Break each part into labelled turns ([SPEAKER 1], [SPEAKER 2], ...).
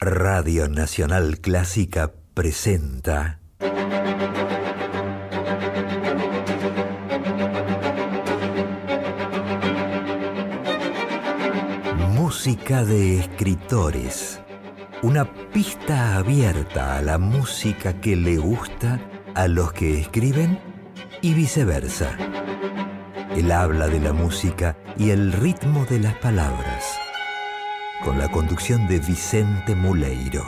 [SPEAKER 1] Radio Nacional Clásica presenta Música de escritores. Una pista abierta a la música que le gusta a los que escriben y viceversa. El habla de la música y el ritmo de las palabras. Con la conducción de Vicente Muleiro.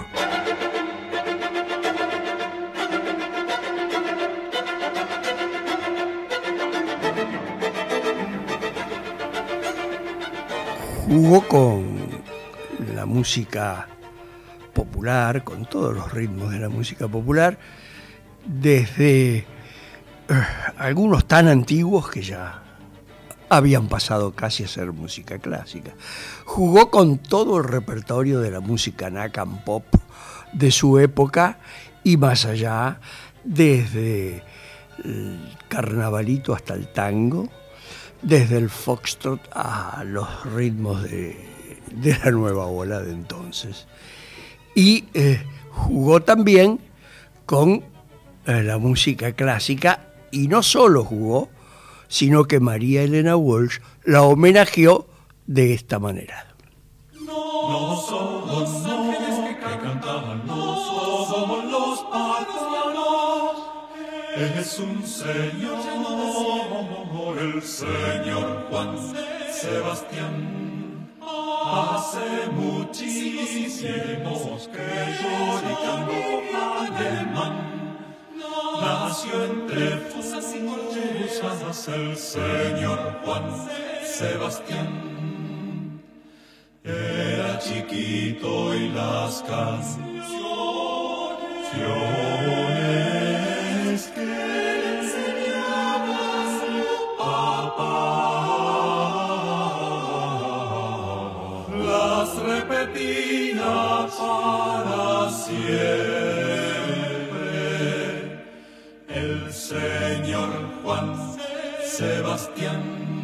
[SPEAKER 2] Jugó con la música popular, con todos los ritmos de la música popular, desde algunos tan antiguos que ya habían pasado casi a ser música clásica. Jugó con todo el repertorio de la música Nakan Pop de su época y más allá, desde el carnavalito hasta el tango, desde el foxtrot a los ritmos de la nueva ola de entonces. Y jugó también con la música clásica, y no solo jugó, sino que María Elena Walsh la homenajeó de esta manera.
[SPEAKER 3] No somos los ángeles que cantaban, no somos los paganos. Es un señor, el señor Juan Sebastián. Hace muchísimos que lloricando alemán. Nació entre fusas y corchuzas el señor Juan Sebastián. Era chiquito y las canciones que le enseñaba su papá las repetía para siempre. El señor Juan Sebastián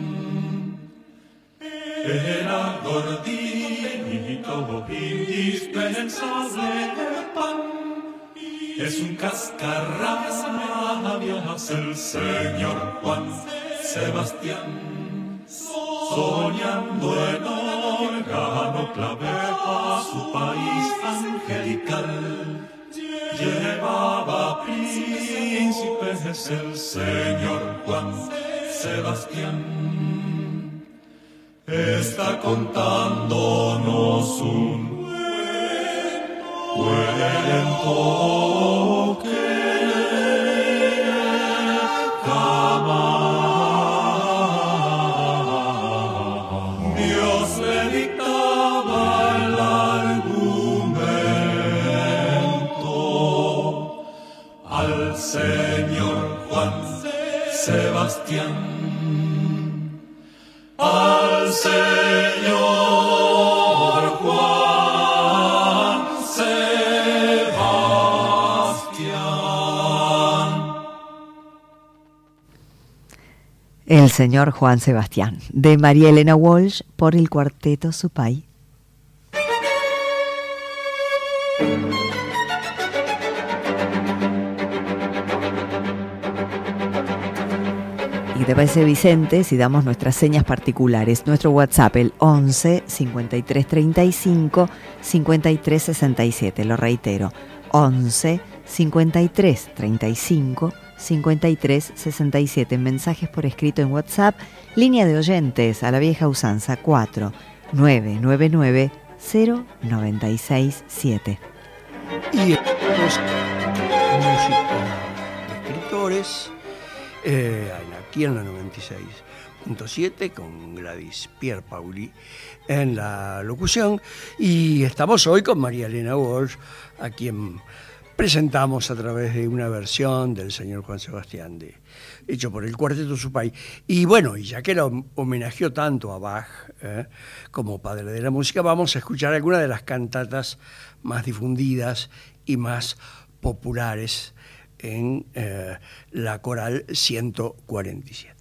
[SPEAKER 3] era gordito, indispensable el pan. Es un cascarrabias el señor Juan Sebastián. Soñando en órgano clave a su país angelical. Llevaba príncipes el señor Juan Sebastián. Está contándonos un cuento que jamás Dios le dictaba el argumento al señor Juan Sebastián. Al señor Juan Sebastián.
[SPEAKER 4] El señor Juan Sebastián, de María Elena Walsh, por el Cuarteto Supay. ¿Qué te parece, Vicente, si damos nuestras señas particulares? Nuestro WhatsApp, el 11 53 35 53 67. Lo reitero, 11 53 35 53 67. Mensajes por escrito en WhatsApp. Línea de oyentes a la vieja usanza, 4 999 096 7.
[SPEAKER 2] Y música de escritores, aquí en la 96.7 con Gladys Pierpaoli en la locución, y estamos hoy con María Elena Walsh, a quien presentamos a través de una versión del señor Juan Sebastián hecho por el Cuarteto Supay. Y bueno, y ya que lo homenajeó tanto a Bach como padre de la música, vamos a escuchar algunas de las cantatas más difundidas y más populares en la Coral 147.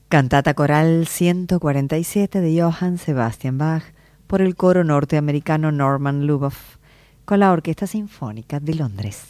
[SPEAKER 4] Cantata coral 147 de Johann Sebastian Bach por el coro norteamericano Norman Luboff con la Orquesta Sinfónica de Londres.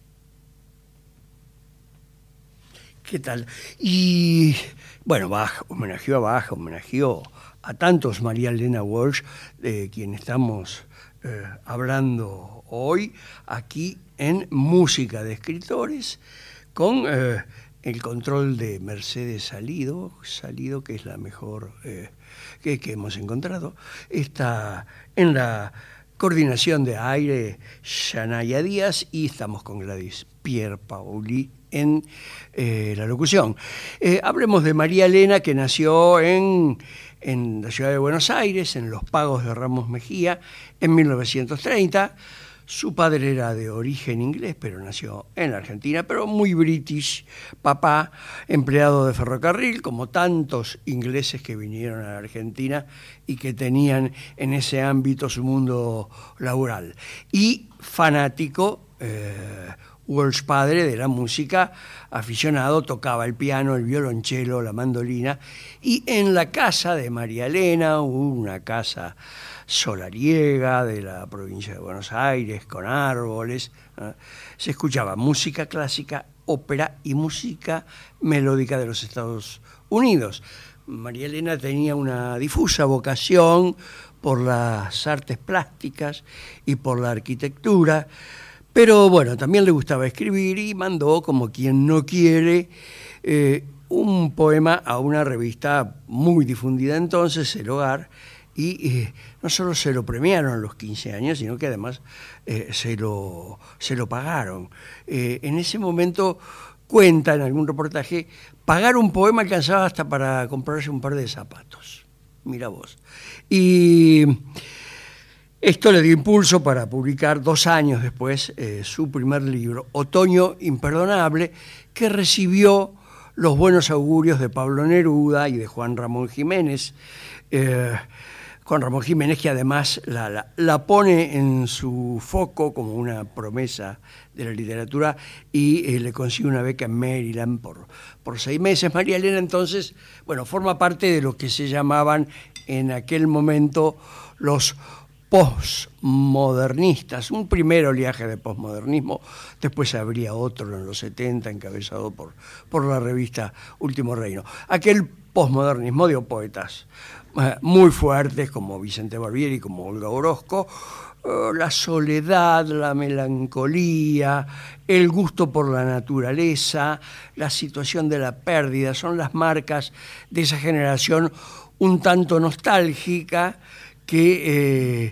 [SPEAKER 2] ¿Qué tal? Y bueno, Bach, homenajeó a Bach, homenajeó a tantos, María Elena Walsh, de quien estamos hablando hoy, aquí en Música de Escritores, con el control de Mercedes Salido, que es la mejor que hemos encontrado. Está en la coordinación de aire Shanaya Díaz y estamos con Gladys Pierpaoli en la locución. Hablemos de María Elena, que nació en la ciudad de Buenos Aires, en Los Pagos de Ramos Mejía, en 1930. Su padre era de origen inglés, pero nació en la Argentina, pero muy british. Papá, empleado de ferrocarril, como tantos ingleses que vinieron a la Argentina y que tenían en ese ámbito su mundo laboral. Y fanático, Walsh padre, de la música, aficionado, tocaba el piano, el violonchelo, la mandolina. Y en la casa de María Elena, una casa solariega de la provincia de Buenos Aires, con árboles, se escuchaba música clásica, ópera y música melódica de los Estados Unidos. María Elena tenía una difusa vocación por las artes plásticas y por la arquitectura, pero bueno, también le gustaba escribir y mandó, como quien no quiere, un poema a una revista muy difundida entonces, El Hogar, y no solo se lo premiaron a los 15 años, sino que además se lo pagaron. En ese momento, cuenta en algún reportaje, pagar un poema alcanzaba hasta para comprarse un par de zapatos. Mira vos. Y esto le dio impulso para publicar 2 años después su primer libro, Otoño Imperdonable, que recibió los buenos augurios de Pablo Neruda y de Juan Ramón Jiménez. Juan Ramón Jiménez, que además la pone en su foco como una promesa de la literatura y le consigue una beca en Maryland por 6 meses. María Elena entonces, bueno, forma parte de lo que se llamaban en aquel momento los postmodernistas, un primer oleaje de postmodernismo, después habría otro en los 70 encabezado por la revista Último Reino. Aquel postmodernismo dio poetas muy fuertes como Vicente Barbieri, como Olga Orozco, la soledad, la melancolía, el gusto por la naturaleza, la situación de la pérdida, son las marcas de esa generación un tanto nostálgica que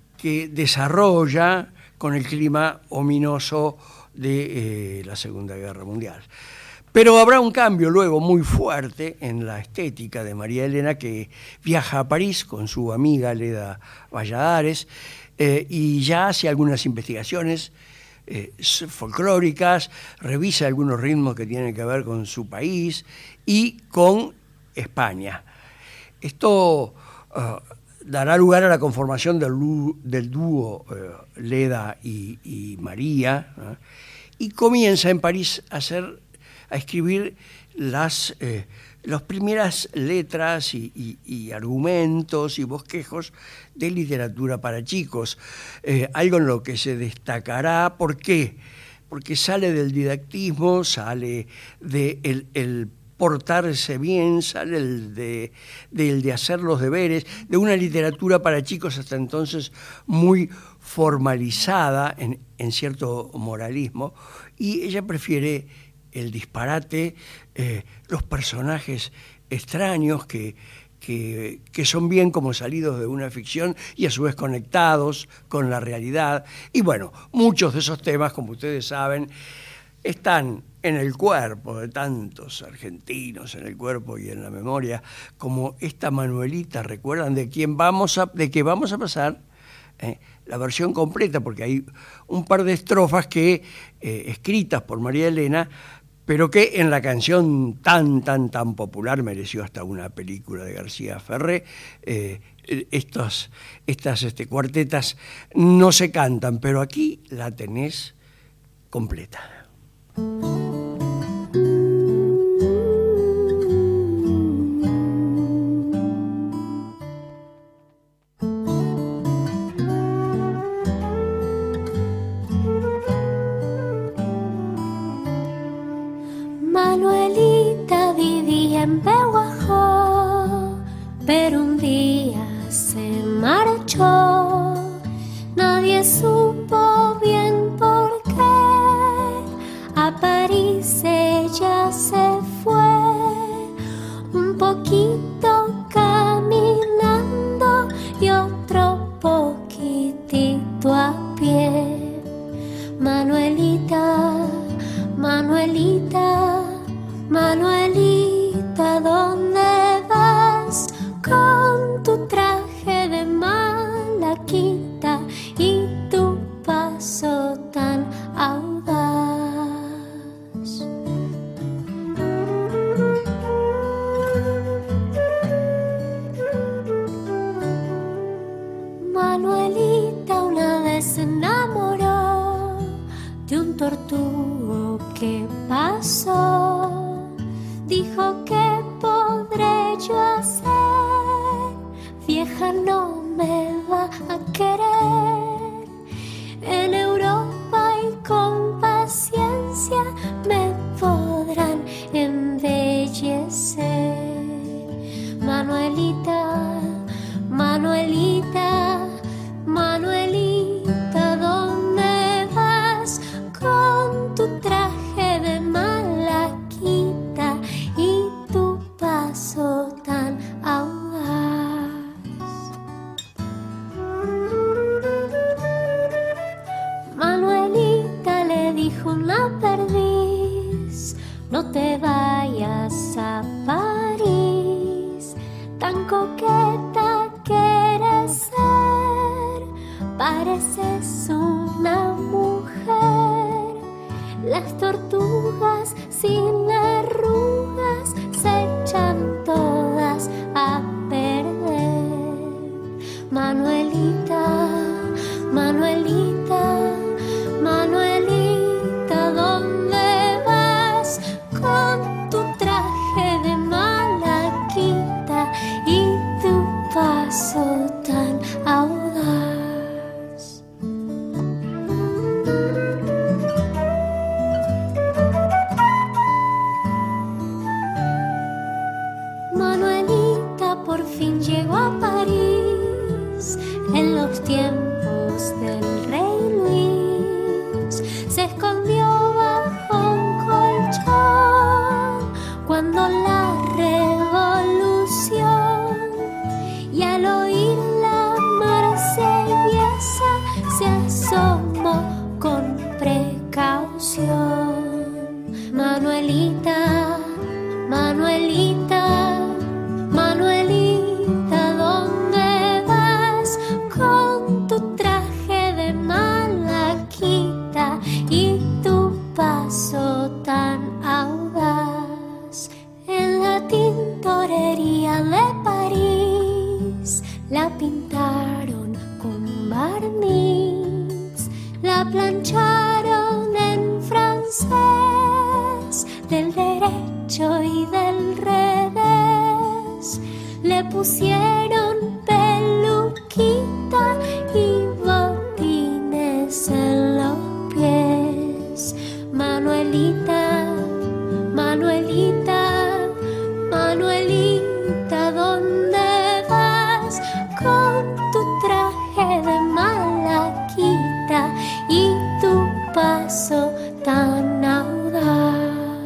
[SPEAKER 2] desarrolla con el clima ominoso de la Segunda Guerra Mundial. Pero habrá un cambio luego muy fuerte en la estética de María Elena, que viaja a París con su amiga Leda Valladares y ya hace algunas investigaciones folclóricas, revisa algunos ritmos que tienen que ver con su país y con España. Esto dará lugar a la conformación del dúo Leda y María, y comienza en París a escribir las primeras letras y argumentos y bosquejos de literatura para chicos, algo en lo que se destacará. ¿Por qué? Porque sale del didactismo, sale del portarse bien, sale del de hacer los deberes, de una literatura para chicos hasta entonces muy formalizada en cierto moralismo, y ella prefiere el disparate, los personajes extraños que son bien como salidos de una ficción y a su vez conectados con la realidad. Y bueno, muchos de esos temas, como ustedes saben, están en el cuerpo de tantos argentinos, en el cuerpo y en la memoria, como esta Manuelita. ¿Recuerdan de qué vamos a pasar la versión completa? Porque hay un par de estrofas que escritas por María Elena, pero que en la canción tan popular mereció hasta una película de García Ferré. Estas cuartetas no se cantan, pero aquí la tenés completa.
[SPEAKER 5] siempre guajó, pero un día se marchó. Nadie supo bien por qué. A París ella se fue, un poquito caminando y otro poquitito a pie. Manuelita, Manuelita, Manuelita, ¿dónde vas? Con tu traje de malaquita y tu paso tan audaz. Manuelita una vez se enamoró de un tortugo que pasó. Dijo, ¿qué podré yo hacer? Vieja, no me va a querer. En Europa y con paciencia me podrán embellecer. Manuelita, Manuelita, Manuelita, ¿dónde vas? Con tu traje de malaquita y tu paso tan audaz. Manuelita le dijo una perdiz, no te vayas a París, tan coqueta quieres ser, pareces una mujer. Las tortugas sin arrugas se echan todas a perder. Manuelita, Manuelita, Manuelita, ¿dónde vas? Con tu traje de malaquita y tu paso tan audaz. Manuelita por fin llegó a París en los tiempos del rey Luis. Se escondió bajo un colchón cuando la revolución, y al oír la marsellesa se asomó con precaución. Manuelita, Manuelita, Manuelita, ¿dónde vas? Con tu traje de malaquita y tu paso tan audaz. En la tintorería de París la pintaron con barniz, la plancharon en francés, del derecho y del revés. Le pusieron peluquita y botines en los pies. Manuelita, Manuelita, Manuelita, ¿dónde vas? Con tu traje de malaquita y tu paso tan audaz.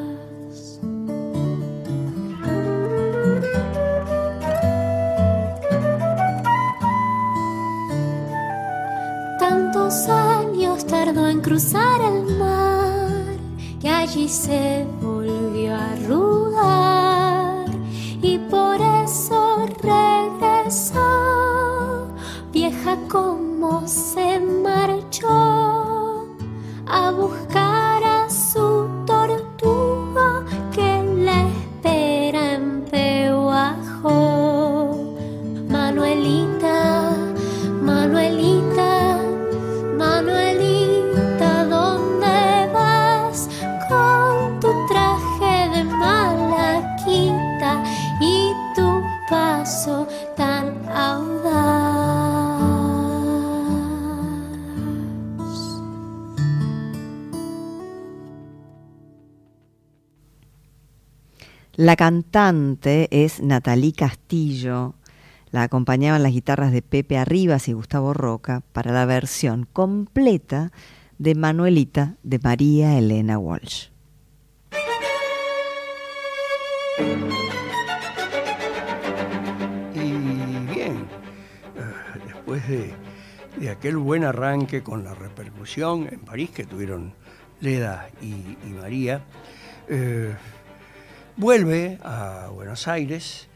[SPEAKER 5] Tantos años tardó en cruzar el mar, que allí se volvió a arrugar, y por eso regresó, vieja como se marchó, a buscar a su tortuga que la espera en Pehuajó. Manuelita, Manuelita, Manuelita, ¿dónde vas? Con tu traje de malaquita y tu paso tan audaz.
[SPEAKER 4] La cantante es Natalí Castillo. La acompañaban las guitarras de Pepe Arribas y Gustavo Roca para la versión completa de Manuelita de María Elena Walsh.
[SPEAKER 2] Y bien, después de aquel buen arranque con la repercusión en París que tuvieron Leda y María, vuelve a Buenos Aires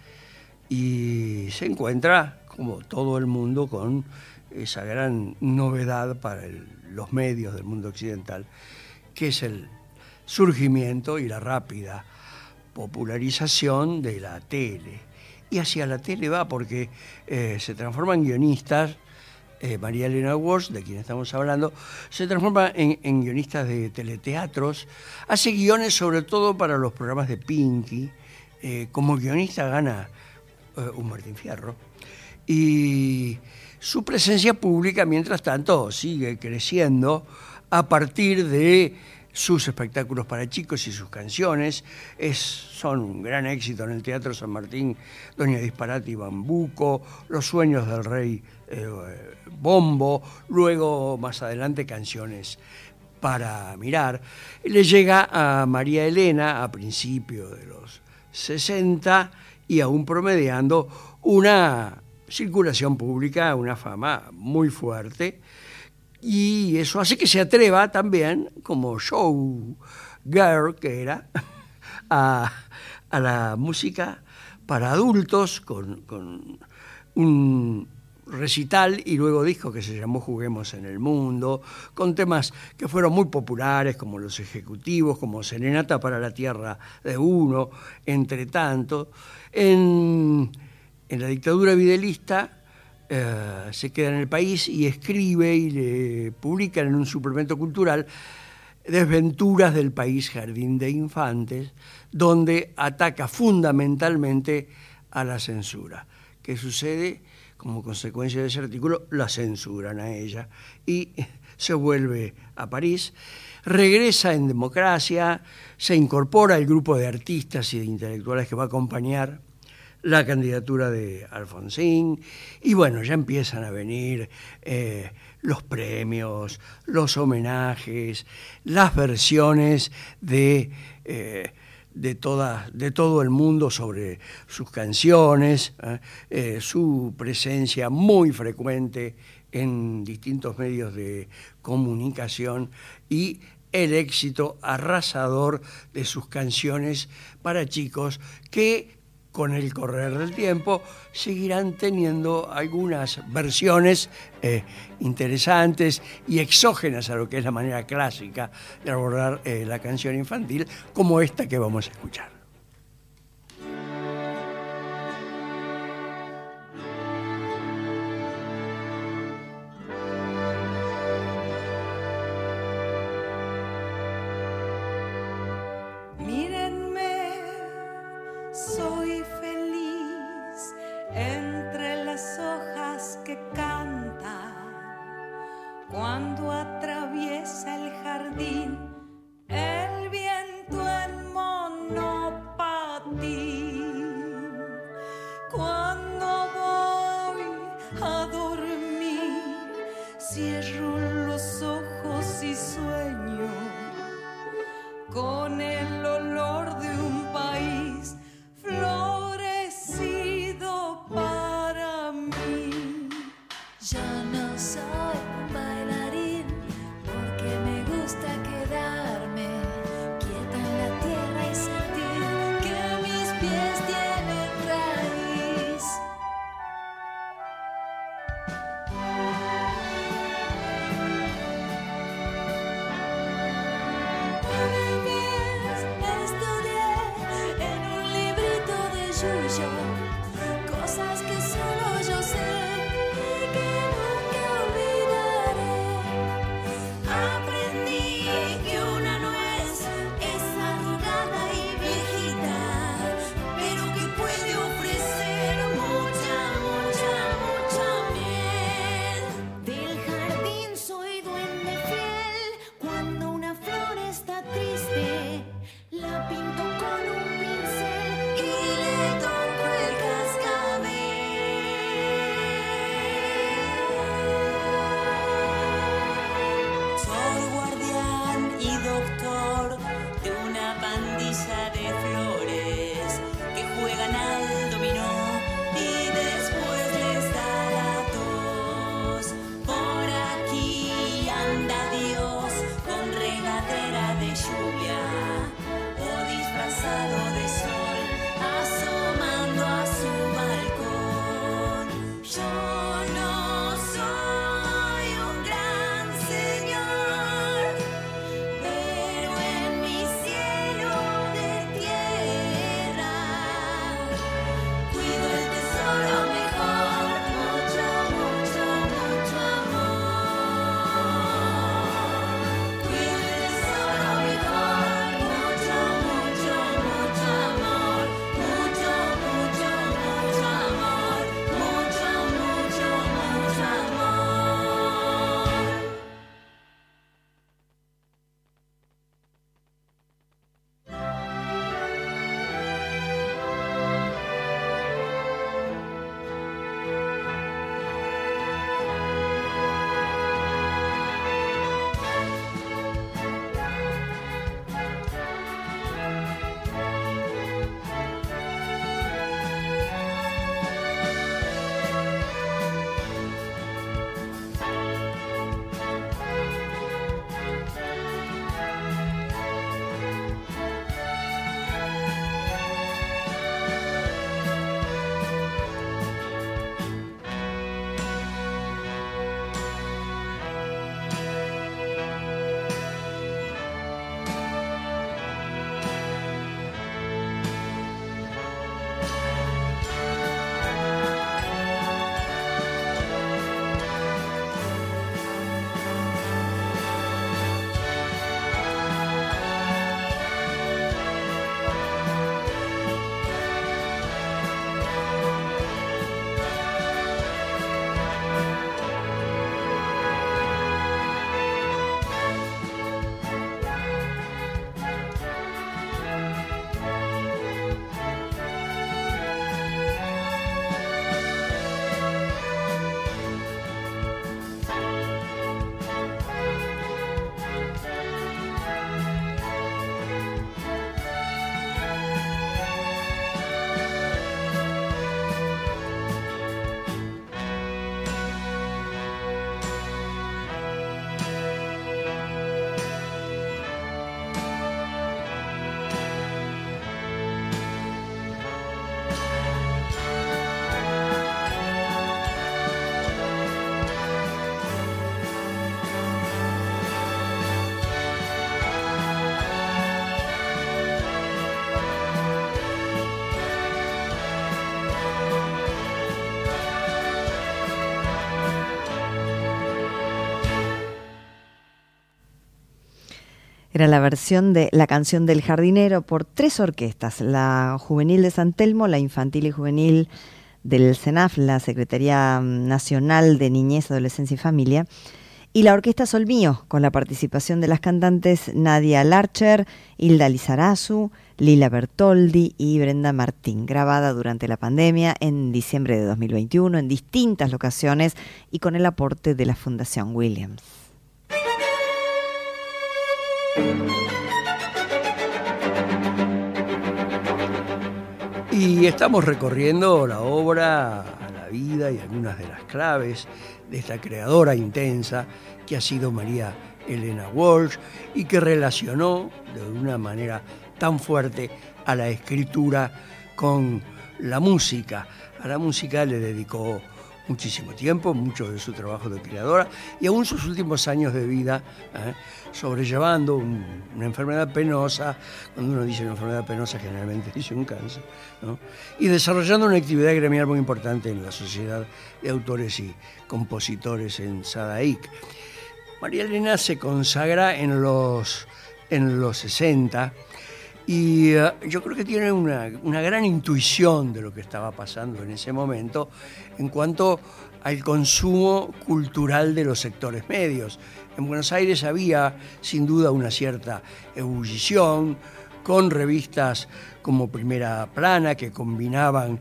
[SPEAKER 2] y se encuentra, como todo el mundo, con esa gran novedad para los medios del mundo occidental, que es el surgimiento y la rápida popularización de la tele. Y hacia la tele va porque se transforma en guionistas. María Elena Walsh, de quien estamos hablando, se transforma en guionistas de teleteatros, hace guiones sobre todo para los programas de Pinky. Como guionista gana un Martín Fierro. Y su presencia pública, mientras tanto, sigue creciendo a partir de sus espectáculos para chicos y sus canciones. Son un gran éxito en el Teatro San Martín, Doña Disparate y Bambuco, Los sueños del rey Bombo, luego más adelante Canciones para mirar. Le llega a María Elena a principios de los 60 y aún promediando una circulación pública, una fama muy fuerte, y eso hace que se atreva también, como show girl que era, a la música para adultos con un recital y luego disco que se llamó Juguemos en el Mundo, con temas que fueron muy populares como Los Ejecutivos, como Serenata para la Tierra de Uno, entre tanto. En la dictadura videlicista se queda en el país y escribe y le publican en un suplemento cultural Desventuras del País Jardín de Infantes, donde ataca fundamentalmente a la censura. ¿Qué sucede? Como consecuencia de ese artículo, la censuran a ella y se vuelve a París, regresa en Democracia, se incorpora al grupo de artistas y de intelectuales que va a acompañar la candidatura de Alfonsín, y bueno, ya empiezan a venir los premios, los homenajes, las versiones de todo el mundo sobre sus canciones, su presencia muy frecuente en distintos medios de comunicación y el éxito arrasador de sus canciones para chicos que con el correr del tiempo seguirán teniendo algunas versiones interesantes y exógenas a lo que es la manera clásica de abordar la canción infantil, como esta que vamos a escuchar.
[SPEAKER 6] Soy feliz entre las hojas que cantan cuando atraviesa el jardín el viento en monopatín. Cuando voy a dormir cierro los ojos y sueño con el olor de un país florecido para mí.
[SPEAKER 5] Yo no soy un bailarín porque me gusta quedarme quieta en la tierra y sentir que mis pies tienen raíz. Una vez estudié en un librito de Yuyo cosas que solo yo sé y que nunca olvidaré. Aprendí que una nuez es arrugada y viejita, pero que puede ofrecer mucha, mucha, mucha miel. Del jardín soy duende fiel. Cuando una flor está triste, la pinto con un pincel
[SPEAKER 4] Era la versión de La canción del jardinero por 3 orquestas, la juvenil de San Telmo, la infantil y juvenil del CENAF, la Secretaría Nacional de Niñez, Adolescencia y Familia, y la Orquesta Sol Mío, con la participación de las cantantes Nadia Larcher, Hilda Lizarazu, Lila Bertoldi y Brenda Martín, grabada durante la pandemia en diciembre de 2021 en distintas locaciones y con el aporte de la Fundación Williams.
[SPEAKER 2] Y estamos recorriendo la obra, la vida y algunas de las claves de esta creadora intensa que ha sido María Elena Walsh y que relacionó de una manera tan fuerte a la escritura con la música. A la música le dedicó muchísimo tiempo, mucho de su trabajo de creadora y aún sus últimos años de vida, sobrellevando una enfermedad penosa. Cuando uno dice una enfermedad penosa generalmente dice un cáncer, ¿no? Y desarrollando una actividad gremial muy importante en la Sociedad de Autores y Compositores en Sadaic. María Elena se consagra en los 60 y yo creo que tiene una gran intuición de lo que estaba pasando en ese momento en cuanto al consumo cultural de los sectores medios. En Buenos Aires había sin duda una cierta ebullición con revistas como Primera Plana que combinaban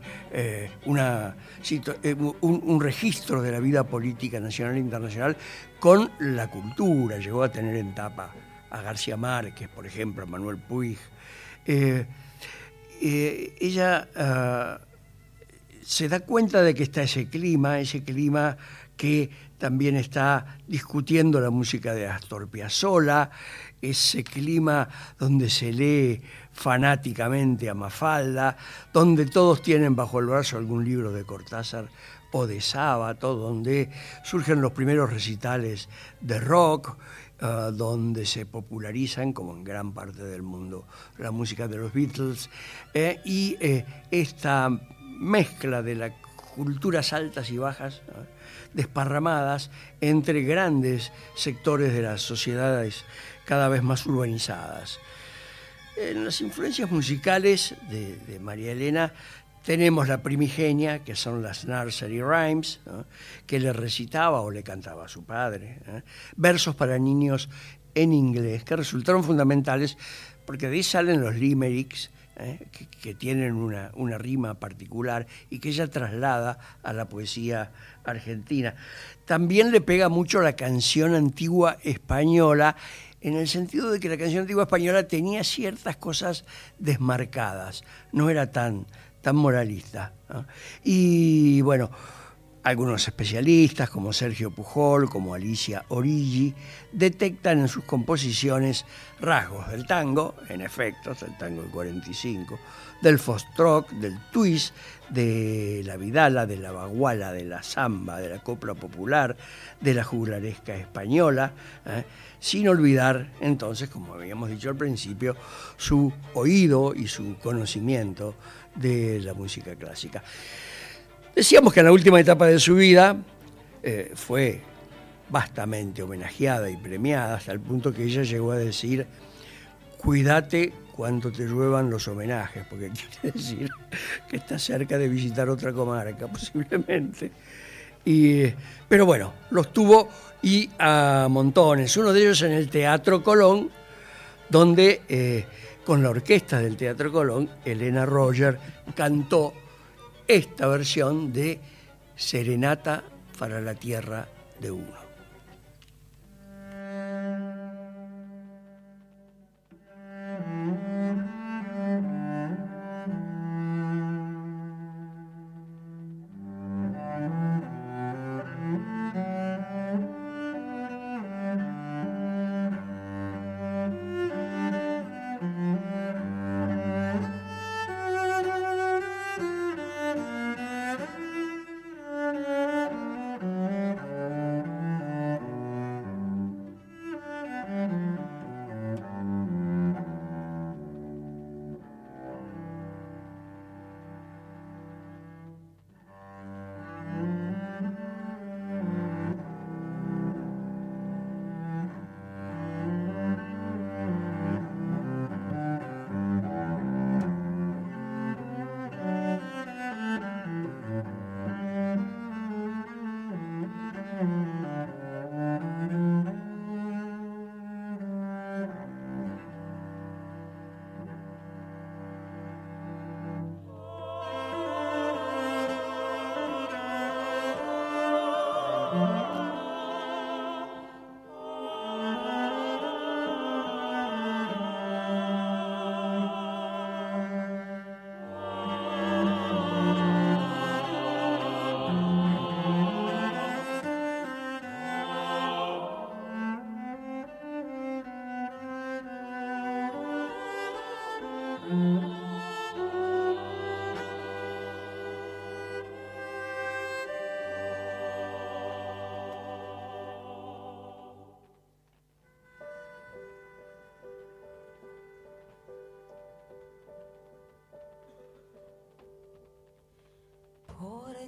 [SPEAKER 2] un registro de la vida política nacional e internacional con la cultura. Llegó a tener en tapa a García Márquez, por ejemplo, a Manuel Puig. Ella se da cuenta de que está ese clima que también está discutiendo la música de Astor Piazzolla, ese clima donde se lee fanáticamente a Mafalda, donde todos tienen bajo el brazo algún libro de Cortázar o de Sábato, donde surgen los primeros recitales de rock, donde se popularizan, como en gran parte del mundo, la música de los Beatles, y esta mezcla de las culturas altas y bajas, desparramadas entre grandes sectores de las sociedades cada vez más urbanizadas. En las influencias musicales de María Elena tenemos la primigenia, que son las nursery rhymes, ¿no?, que le recitaba o le cantaba a su padre, versos para niños en inglés, que resultaron fundamentales porque de ahí salen los limericks, que tienen una rima particular y que ella traslada a la poesía argentina. También le pega mucho la canción antigua española, en el sentido de que la canción antigua española tenía ciertas cosas desmarcadas, no era tan moralista, ¿no? Y bueno, algunos especialistas como Sergio Pujol, como Alicia Origi, detectan en sus composiciones rasgos del tango, en efecto, del tango del 45, del foxtrot, del twist, de la vidala, de la baguala, de la samba, de la copla popular, de la juglaresca española, sin olvidar entonces, como habíamos dicho al principio, su oído y su conocimiento de la música clásica. Decíamos que en la última etapa de su vida fue vastamente homenajeada y premiada, hasta el punto que ella llegó a decir: cuídate cuando te lluevan los homenajes, porque quiere decir que está cerca de visitar otra comarca, posiblemente. Pero bueno, los tuvo y a montones. Uno de ellos en el Teatro Colón, donde con la orquesta del Teatro Colón, Elena Roger cantó esta versión de Serenata para la Tierra de Uno.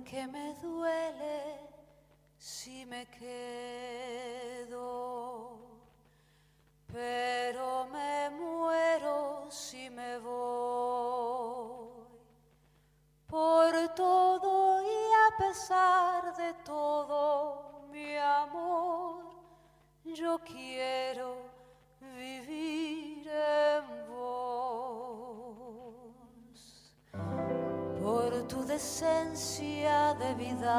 [SPEAKER 5] porque me duele si me quedo, pero me muero si me voy. Por todo y a pesar de todo, mi amor, yo quiero vivir en vos. Por tu decencia de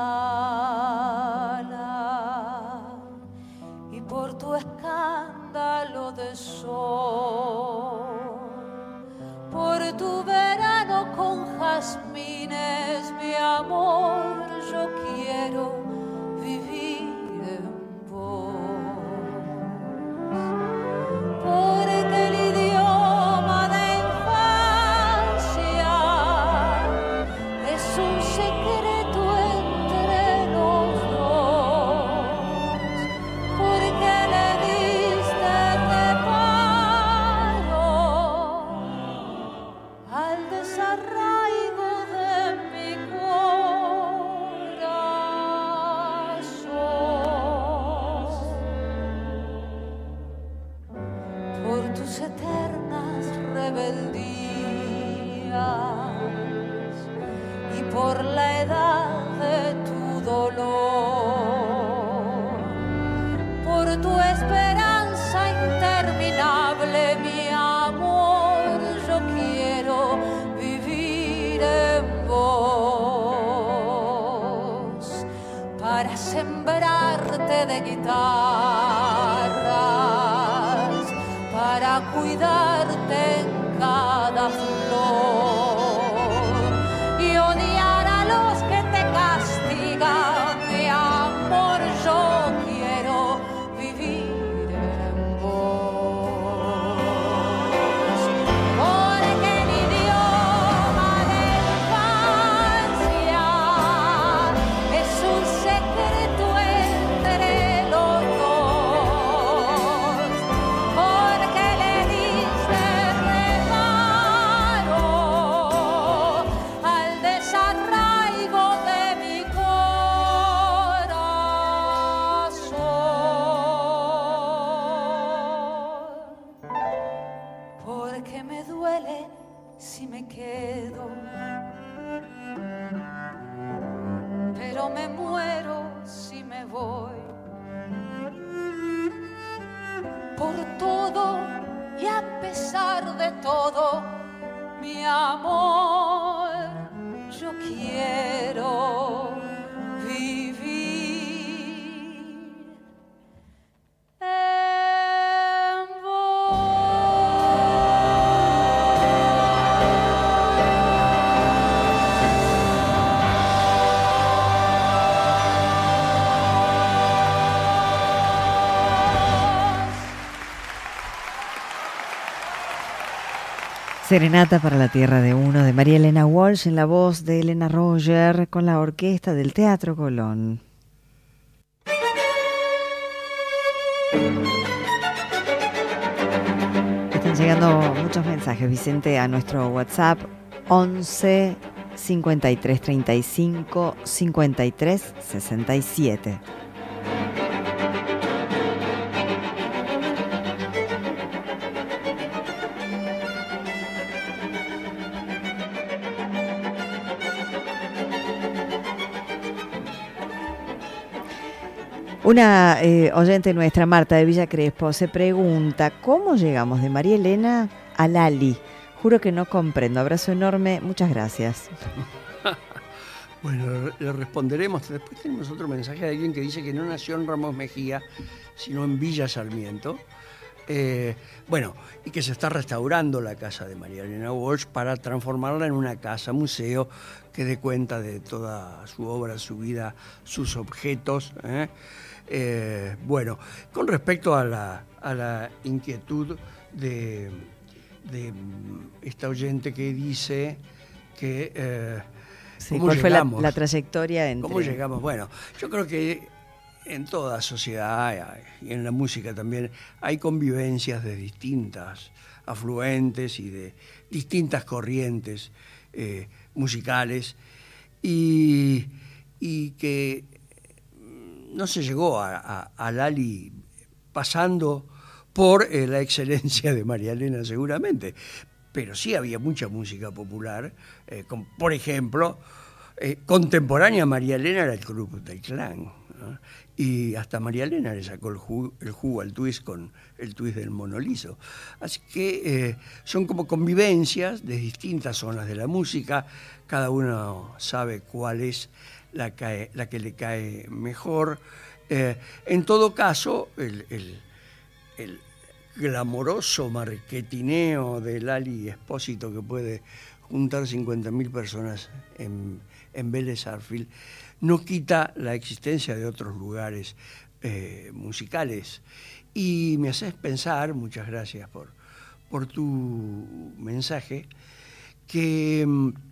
[SPEAKER 5] vidala y por tu escándalo de sol, por tu verano con jazmines, mi amor, yo quiero vivir en vos. Porque el idioma de infancia es un secreto entre los dos, porque le diste reparo al desarraigo de mi corazón, por tus eternas rebeldías y por la edad de tu dolor, por tu esperanza interminable, mi amor, yo quiero vivir en vos, para sembrarte de guitarras, para cuidarte en cada flor y odiar a los que te castigan, mi amor, yo quiero vivir en vos. Porque el idioma de infancia es un secreto entre los dos, porque le diste reparo al desarraigo de mi corazón, porque me duele si me quedo, pero me muero si me voy. Por todo y a pesar de todo, mi amor, yo quiero vivir en
[SPEAKER 4] Serenata para la Tierra de Uno de María Elena Walsh en la voz de Elena Roger con la orquesta del Teatro Colón. Están llegando muchos mensajes, Vicente, a nuestro WhatsApp 11 53 35 53 67. Una oyente nuestra, Marta de Villa Crespo, se pregunta ¿cómo llegamos de María Elena a Lali? Juro que no comprendo. Abrazo enorme, muchas gracias.
[SPEAKER 2] Bueno, le responderemos. Después tenemos otro mensaje de alguien que dice que no nació en Ramos Mejía, sino en Villa Sarmiento. Bueno, y que se está restaurando la casa de María Elena Walsh para transformarla en una casa museo que dé cuenta de toda su obra, su vida, sus objetos. Bueno, con respecto a la inquietud de esta oyente que dice que
[SPEAKER 4] sí, ¿cuál fue la trayectoria entre...
[SPEAKER 2] ¿Cómo llegamos? Bueno, yo creo que en toda sociedad y en la música también hay convivencias de distintas afluentes y de distintas corrientes musicales y y que no se llegó a Lali pasando por la excelencia de María Elena seguramente, pero sí había mucha música popular, por ejemplo, contemporánea a María Elena era el Club del Clan, ¿no? Y hasta María Elena le sacó el jugo al twist con el twist del Mono Liso. Así que son como convivencias de distintas zonas de la música, cada uno sabe cuál es la que le cae mejor. En todo caso, el glamoroso marketineo de Lali Espósito, que puede juntar 50.000 personas en Vélez Sarsfield, no quita la existencia de otros lugares musicales. Y me haces pensar, muchas gracias por tu mensaje, que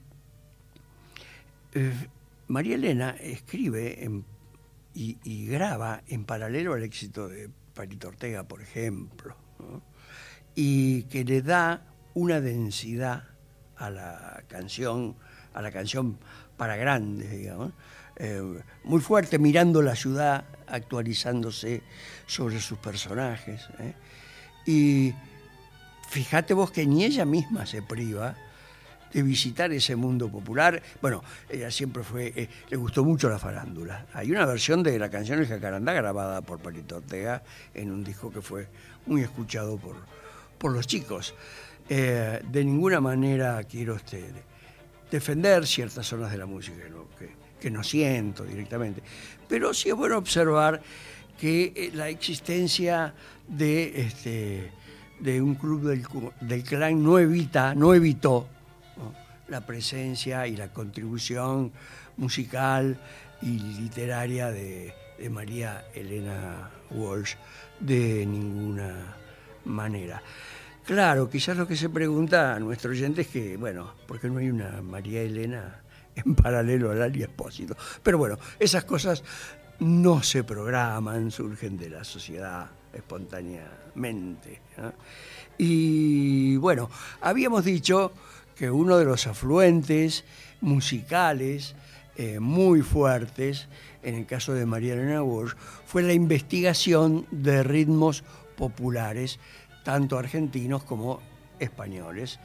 [SPEAKER 2] María Elena escribe y graba en paralelo al éxito de Palito Ortega, por ejemplo, ¿no? Y que le da una densidad a la canción para grandes, digamos, muy fuerte, mirando la ciudad, actualizándose sobre sus personajes, y fíjate vos que ni ella misma se priva de visitar ese mundo popular. Bueno, ella siempre le gustó mucho la farándula. Hay una versión de la canción El Jacarandá grabada por Palito Ortega en un disco que fue muy escuchado por los chicos. De ninguna manera quiero defender ciertas zonas de la música que no siento directamente, pero sí es bueno observar que la existencia de un club del clan no evitó, ¿no?, la presencia y la contribución musical y literaria de María Elena Walsh de ninguna manera. Claro, quizás lo que se pregunta a nuestro oyente es que, bueno, ¿por qué no hay una María Elena en paralelo a Lali Espósito? Pero bueno, esas cosas no se programan, surgen de la sociedad espontáneamente, ¿no? Y bueno, habíamos dicho que uno de los afluentes musicales muy fuertes, en el caso de María Elena Walsh, fue la investigación de ritmos populares, tanto argentinos como españoles.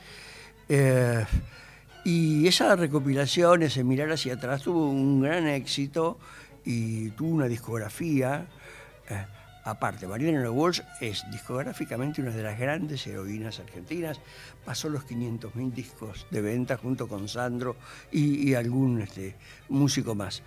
[SPEAKER 2] Y esa recopilación, ese mirar hacia atrás, tuvo un gran éxito y tuvo una discografía. Aparte, María Elena Walsh es discográficamente una de las grandes heroínas argentinas. Pasó los 500.000 discos de venta junto con Sandro y algún músico más.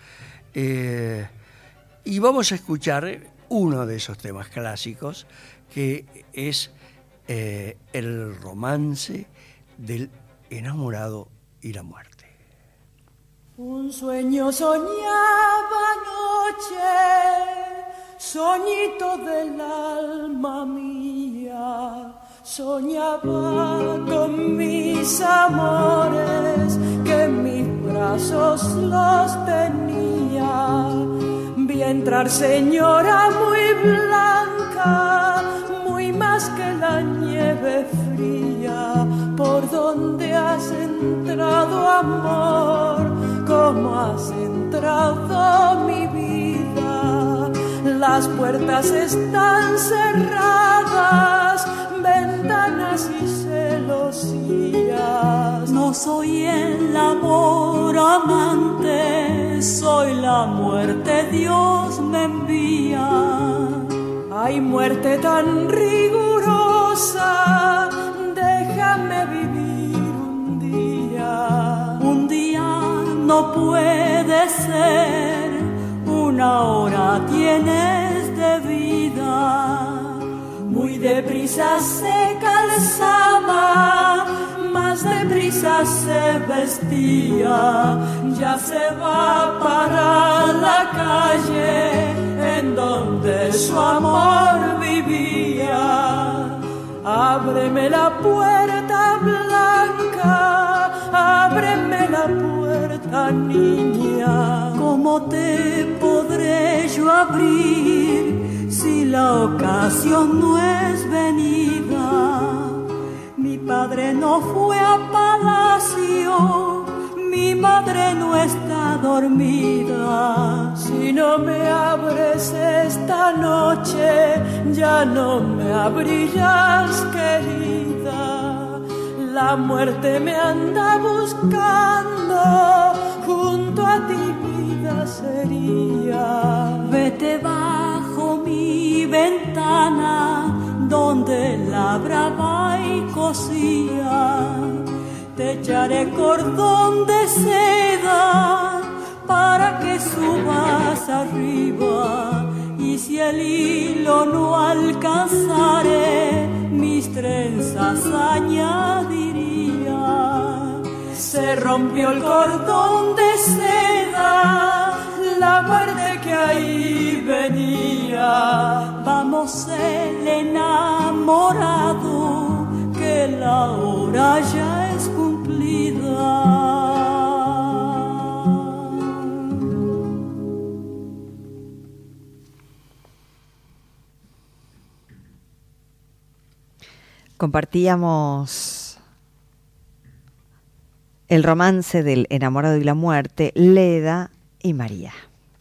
[SPEAKER 2] Y vamos a escuchar uno de esos temas clásicos, que es el romance del enamorado y la muerte.
[SPEAKER 6] Un sueño soñaba anoche, soñito del alma mía, soñaba con mis amores, que en mis brazos los tenía. Vi entrar señora muy blanca, muy más que la nieve fría. ¿Por dónde has entrado, amor? ¿Cómo has entrado, mi vida? Las puertas están cerradas, ventanas y celosías.
[SPEAKER 7] No soy el amor amante, soy la muerte, Dios me envía.
[SPEAKER 6] Ay, muerte tan rigurosa, déjame vivir un día.
[SPEAKER 7] Un día no puede ser, una hora tienes de vida.
[SPEAKER 6] Muy deprisa se calzaba, más deprisa se vestía. Ya se va para la calle en donde su amor vivía. Ábreme la puerta blanca, ábreme la puerta, niña.
[SPEAKER 7] ¿Cómo te podré yo abrir si la ocasión no es venida? Mi padre no fue a palacio, mi madre no está dormida.
[SPEAKER 6] Si no me abres esta noche, ya no me abrirás, querida. La muerte me anda buscando, junto a ti vida sería.
[SPEAKER 7] Vete bajo mi ventana, donde labraba y cosía. Te echaré cordón de seda para que subas arriba, y si el hilo no alcanzare, mis trenzas añadiría.
[SPEAKER 6] Se rompió el cordón de seda, la muerte que ahí venía.
[SPEAKER 7] Vamos el enamorado, que la hora ya es cumplida.
[SPEAKER 4] Compartíamos el romance del enamorado y la muerte, Leda y María.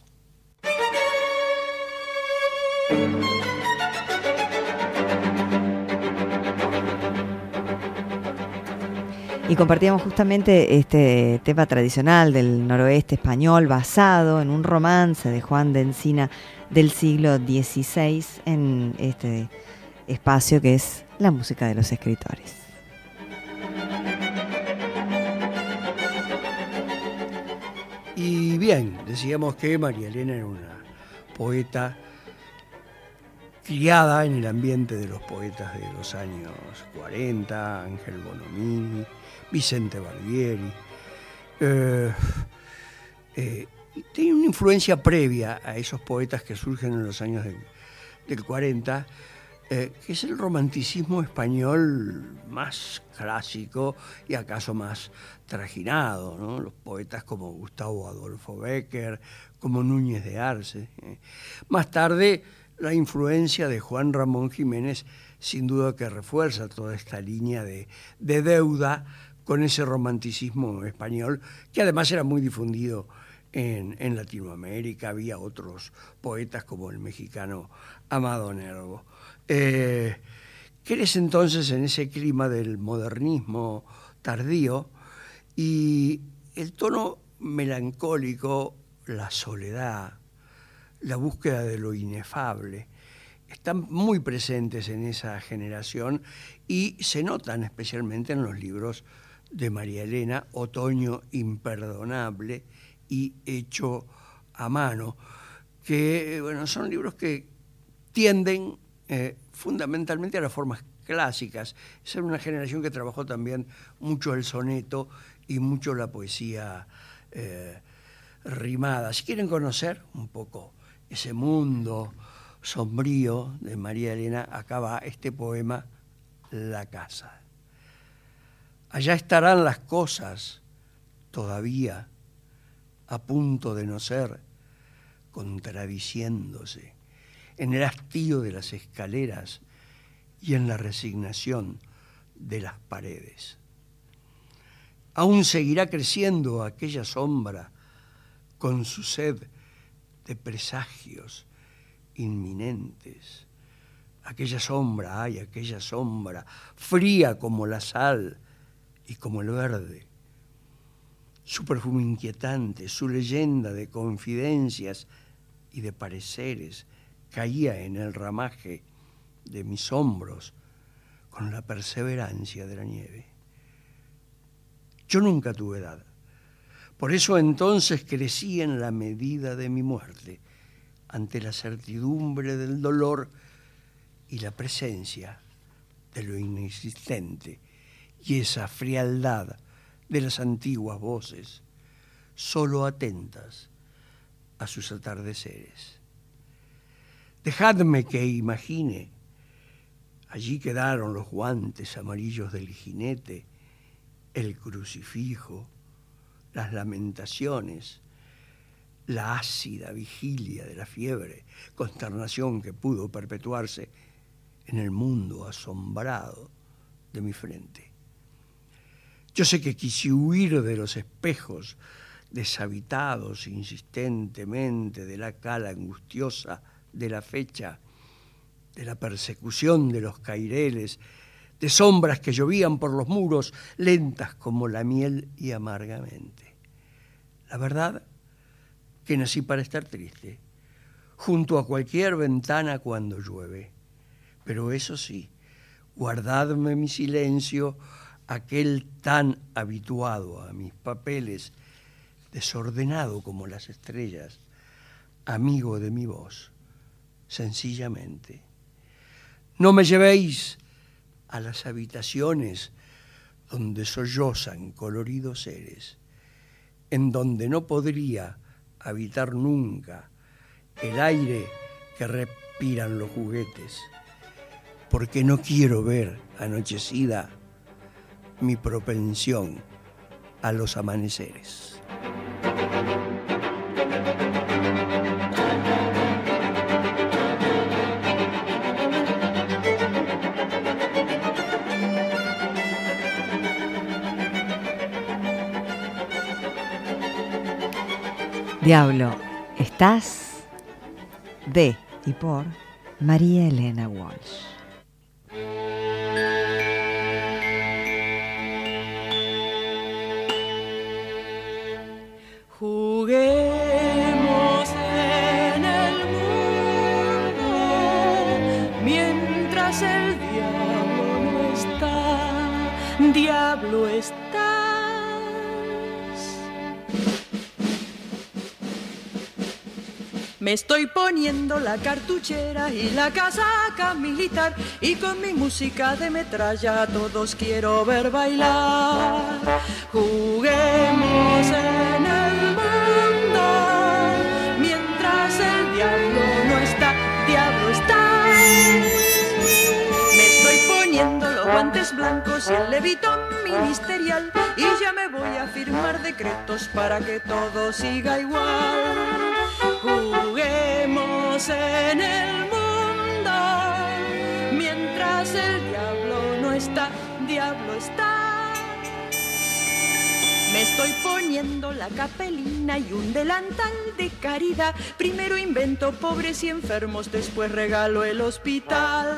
[SPEAKER 4] Y compartíamos justamente este tema tradicional del noroeste español basado en un romance de Juan de Encina del siglo XVI en este espacio que es la música de los escritores.
[SPEAKER 2] Y bien, decíamos que María Elena era una poeta criada en el ambiente de los poetas de los años 40, Ángel Bonomini, Vicente Barbieri. Tiene una influencia previa a esos poetas que surgen en los años del 40, que es el romanticismo español más clásico y acaso más trajinado, ¿no? Los poetas como Gustavo Adolfo Bécquer, como Núñez de Arce. Más tarde, la influencia de Juan Ramón Jiménez, sin duda que refuerza toda esta línea de deuda con ese romanticismo español, que además era muy difundido en Latinoamérica. Había otros poetas como el mexicano Amado Nervo. Crees entonces en ese clima del modernismo tardío y el tono melancólico, la soledad, la búsqueda de lo inefable, están muy presentes en esa generación y se notan especialmente en los libros de María Elena, Otoño imperdonable y Hecho a mano, que bueno, son libros que tienden fundamentalmente a las formas clásicas. Es una generación que trabajó también mucho el soneto y mucho la poesía rimada. Si quieren conocer un poco ese mundo sombrío de María Elena, acá va este poema, La casa. Allá estarán las cosas todavía a punto de no ser, contradiciéndose en el hastío de las escaleras y en la resignación de las paredes. Aún seguirá creciendo aquella sombra con su sed de presagios inminentes. Aquella sombra, ay, aquella sombra, fría como la sal y como el verde. Su perfume inquietante, su leyenda de confidencias y de pareceres caía en el ramaje de mis hombros con la perseverancia de la nieve. Yo nunca tuve edad. Por eso entonces crecí en la medida de mi muerte, ante la certidumbre del dolor y la presencia de lo inexistente y esa frialdad de las antiguas voces, solo atentas a sus atardeceres. Dejadme que imagine. Allí quedaron los guantes amarillos del jinete, el crucifijo, las lamentaciones, la ácida vigilia de la fiebre, consternación que pudo perpetuarse en el mundo asombrado de mi frente. Yo sé que quise huir de los espejos deshabitados insistentemente, de la cala angustiosa de la fecha, de la persecución de los caireles, de sombras que llovían por los muros, lentas como la miel y amargamente. La verdad que nací para estar triste, junto a cualquier ventana cuando llueve. Pero eso sí, guardadme mi silencio, aquel tan habituado a mis papeles, desordenado como las estrellas, amigo de mi voz, sencillamente. No me llevéis a las habitaciones donde sollozan coloridos seres, en donde no podría habitar nunca el aire que respiran los juguetes, porque no quiero ver anochecida mi propensión a los amaneceres.
[SPEAKER 4] Diablo, estás de y por María Elena Walsh.
[SPEAKER 6] Juguemos en el mundo mientras el diablo no está. Diablo estás. Me estoy poniendo la cartuchera y la casaca militar, y con mi música de metralla a todos quiero ver bailar. Juguemos en el mundo mientras el diablo no está. Diablo está. Me estoy poniendo los guantes blancos y el levitón ministerial, y ya me voy a firmar decretos para que todo siga igual. Juguemos en el mundo mientras el diablo no está. Diablo está. Me estoy poniendo la capelina y un delantal de caridad. Primero invento pobres y enfermos, después regalo el hospital.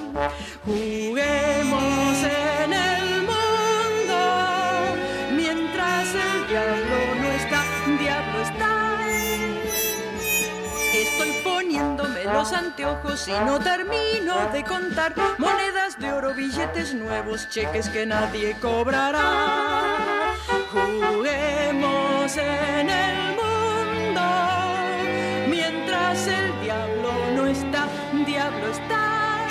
[SPEAKER 6] Juguemos en el mundo mientras el diablo no está. Diablo está. Estoy poniéndome los anteojos y no termino de contar monedas de oro, billetes nuevos, cheques que nadie cobrará. Juguemos en el mundo mientras el diablo no está. Diablo está.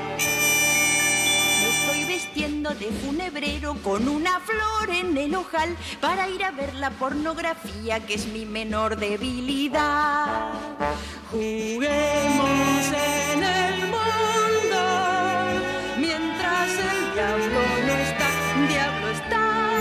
[SPEAKER 6] Me estoy vistiendo de funebrero con una flor en el ojal para ir a ver la pornografía, que es mi menor debilidad. Juguemos en el mundo mientras el diablo no está. Diablo está.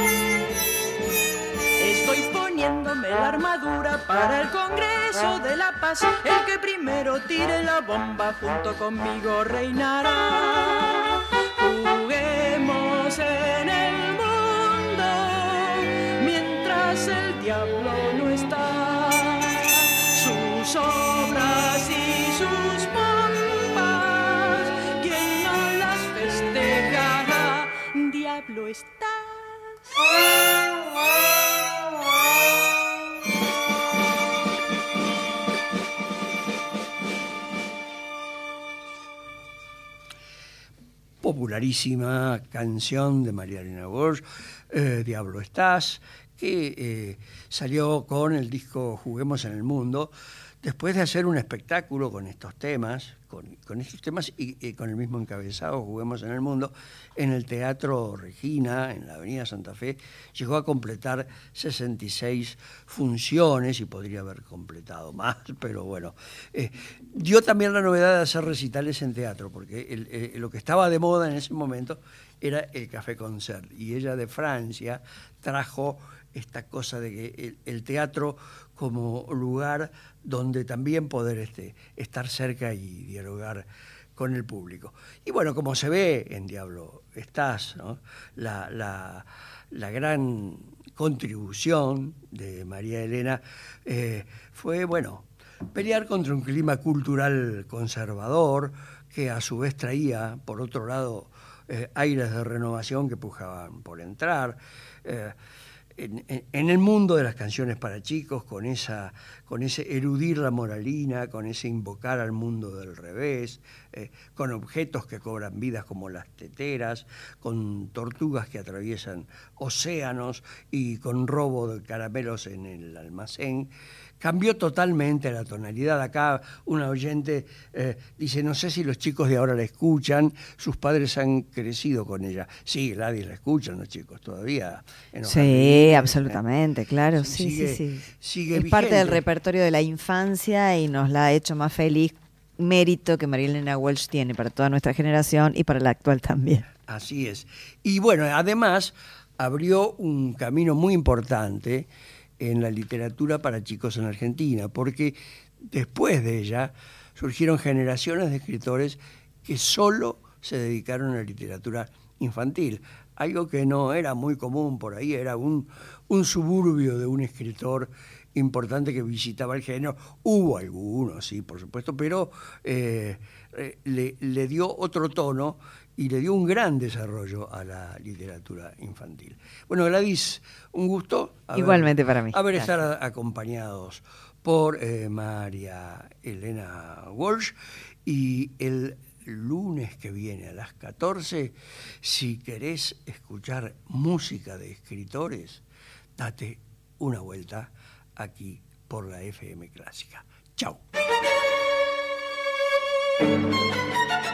[SPEAKER 6] Estoy poniéndome la armadura para el Congreso de la Paz. El que primero tire la bomba junto conmigo reinará. Juguemos en el mundo mientras el diablo no está. Sus obras y sus pompas, ¿quién no las festejará? Diablo estás.
[SPEAKER 2] Popularísima canción de María Elena Walsh, Diablo estás, que salió con el disco Juguemos en el Mundo, después de hacer un espectáculo con estos temas, con estos temas y con el mismo encabezado, Juguemos en el Mundo, en el Teatro Regina, en la Avenida Santa Fe. Llegó a completar 66 funciones y podría haber completado más, pero bueno. Dio también la novedad de hacer recitales en teatro, porque lo que estaba de moda en ese momento era el café concert, y ella de Francia trajo esta cosa de que el teatro como lugar donde también poder estar cerca y dialogar con el público. Y bueno, como se ve en Diablo Estás, ¿no? La gran contribución de María Elena fue, bueno, pelear contra un clima cultural conservador que a su vez traía, por otro lado, aires de renovación que pujaban por entrar. En el mundo de las canciones para chicos, con ese erudir la moralina, con ese invocar al mundo del revés, con objetos que cobran vidas como las teteras, con tortugas que atraviesan océanos y con robo de caramelos en el almacén. Cambió totalmente la tonalidad. Acá una oyente dice, no sé si los chicos de ahora la escuchan, sus padres han crecido con ella. Sí, Gladys la escuchan los chicos todavía.
[SPEAKER 4] Sí, absolutamente, claro, sí.
[SPEAKER 2] Sigue
[SPEAKER 4] es
[SPEAKER 2] vigente.
[SPEAKER 4] parte del repertorio de la infancia y nos la ha hecho más feliz, mérito que María Elena Walsh tiene para toda nuestra generación y para la actual también.
[SPEAKER 2] Así es. Y bueno, además abrió un camino muy importante en la literatura para chicos en Argentina, porque después de ella surgieron generaciones de escritores que solo se dedicaron a la literatura infantil, algo que no era muy común por ahí, era un suburbio de un escritor importante que visitaba el género. Hubo algunos, sí, por supuesto, pero le dio otro tono y le dio un gran desarrollo a la literatura infantil. Bueno, Gladys, un gusto.
[SPEAKER 4] Igualmente para mí.
[SPEAKER 2] Estar acompañados por María Elena Walsh, y el lunes que viene a las 14, si querés escuchar música de escritores, date una vuelta aquí por la FM Clásica. Chau.